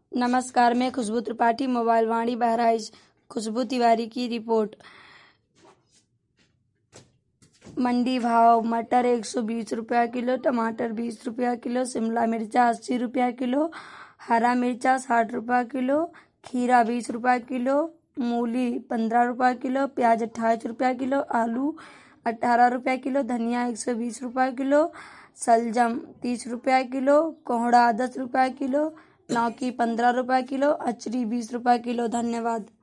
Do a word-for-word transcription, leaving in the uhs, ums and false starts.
नमस्कार, मैं खुशबू त्रिपाठी, मोबाइल वाणी बहराइच। खुशबू तिवारी की रिपोर्ट। मंडी भाव: मटर एक सौ बीस रुपया किलो, टमाटर बीस रुपया किलो, शिमला मिर्चा अस्सी रुपया किलो, हरा मिर्चा साठ रुपया किलो, खीरा बीस रुपया किलो, मूली पंद्रह रुपया किलो, प्याज अट्ठाईस रुपया किलो, आलू अठारह रुपया किलो, धनिया एक सौ बीस रुपया किलो, सलजम तीस रुपया किलो, कोहड़ा दस रुपया किलो, लौकी पंद्रह रुपया किलो, अचरी बीस रुपया किलो। धन्यवाद।